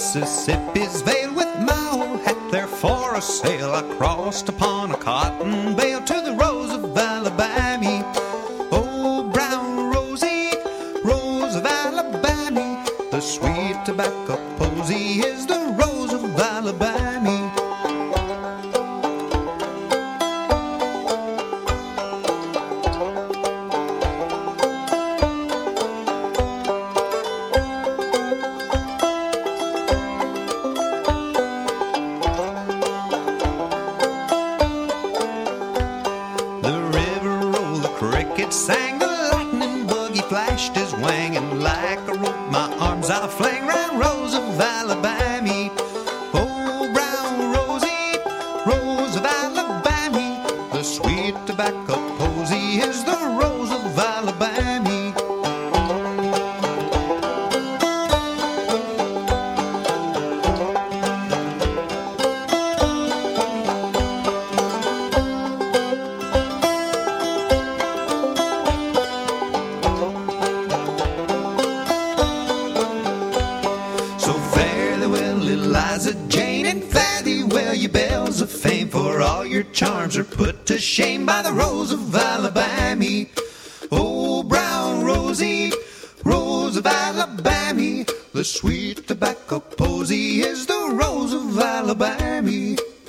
Mississippi's veiled with my old hat there for a sail. I crossed upon a cotton bale to the Rose of Alabama. Oh, brown Rosie, Rose of Alabama, the sweet tobacco posy is the Rose of Alabama. Sang, the lightning buggy flashed his wing, and like a rope my arms I fling round Rose of Alabama. Oh, brown Rosie, Rose of Alabama, the sweet tobacco posy is the Rose of Alabama. Eliza Jane and fare thee well, ye bells of fame, for all your charms are put to shame by the Rose of Alabama. Oh, brown Rosie, Rose of Alabama, the sweet tobacco posy is the Rose of Alabama.